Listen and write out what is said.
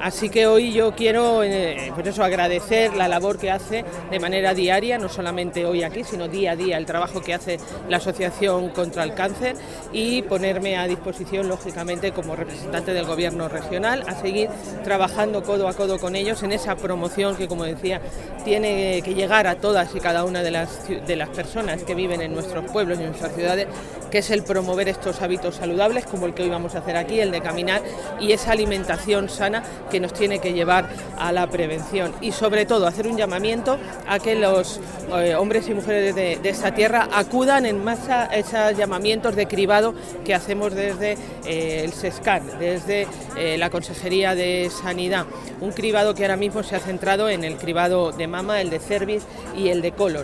Así que hoy yo quiero agradecer la labor que hace de manera diaria, no solamente hoy aquí, sino día a día, el trabajo que hace la Asociación contra el Cáncer, y ponerme a disposición, lógicamente, como representante del Gobierno regional, a seguir trabajando codo a codo con ellos en esa promoción que, como decía, tiene que llegar a todas y cada una de las personas que viven en nuestros pueblos y en nuestras ciudades, que es el promover estos hábitos saludables, como el que hoy vamos a hacer aquí, el de caminar, y esa alimentación sana que nos tiene que llevar a la prevención, y sobre todo hacer un llamamiento a que los hombres y mujeres de esta tierra acudan en masa a esos llamamientos de cribado que hacemos desde el SESCAN, desde la Consejería de Sanidad, un cribado que ahora mismo se ha centrado en el cribado de mama, el de cervix y el de colon,